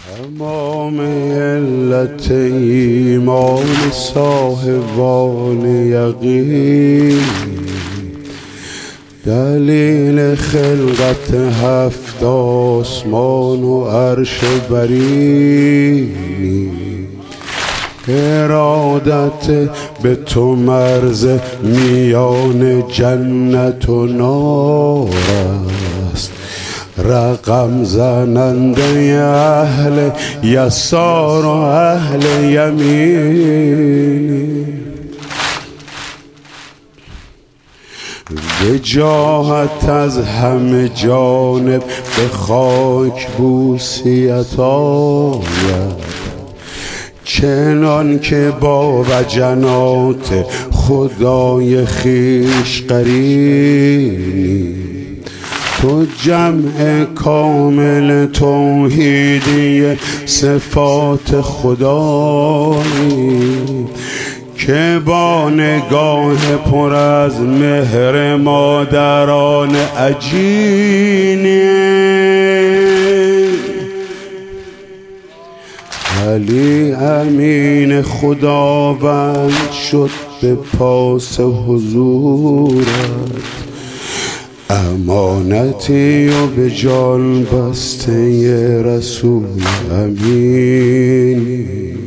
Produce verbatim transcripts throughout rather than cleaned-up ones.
تمام علت ایمان صاحبان یقین، دلیل خلقت هفت آسمان و عرش برینی، ارادت به تو مرز میان جنت و نار است، رقم زننده اهل یسار و اهل یمینی. وجاهت از همه جانب به خاک بوسیت آید، چنان که با وجنات خدای خویش قرینی. تو جمع کامل توحیدی صفات خدایی، که با نگاه پر از مهر مادران عجینی. علی امین خداوند شد به پاس حضورت، امانتی و به جان بسته رسول امینی.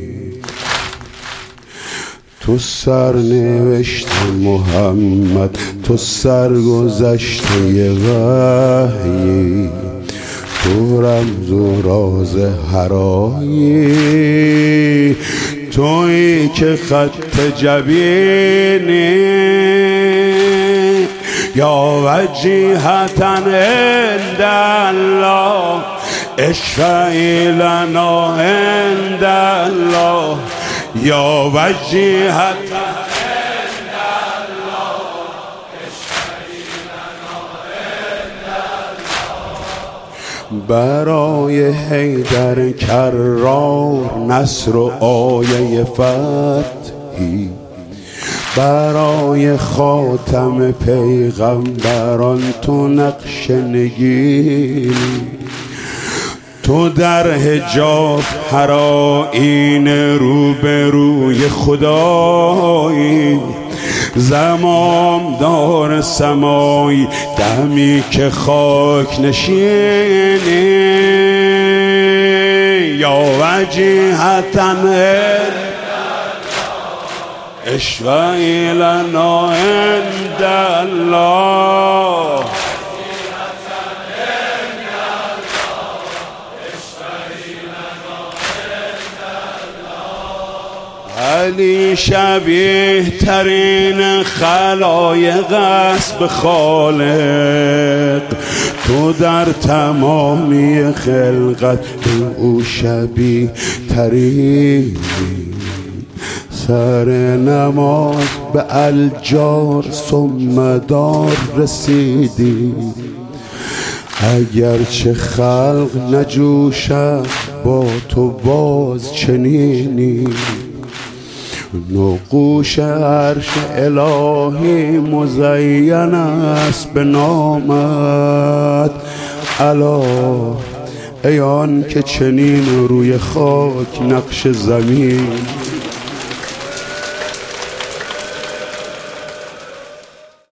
تو سرنوشت محمد، تو سرگذشته وحی، تو رمز و راز هرایی، تویی که خط جبینی. یا وجیهة عند الله اشفعی لنا عند الله، یا وجیهة عند الله اشفعی لنا عند الله. برای حیدر کرار نصر و آیه فتحی، برای خاتم پیغمبران تو نقش نگینی. تو در حجاب هر آیین روبروی خدایی، زمام دار سمایی دمی که خاک نشینی. یا وجیهة اشفعی لنا عند الله، علی شبیه ترین خلایق است به خالق، تو در تمامی خلقت او شبیه ترین. سر نماز به الجار ثم دار رسیدی، اگرچه خلق نجوشد با تو باز چنینی. نقوش عرش الهی مزین است به نامت، الا ای آن که چنین روی خاک نقش زمین.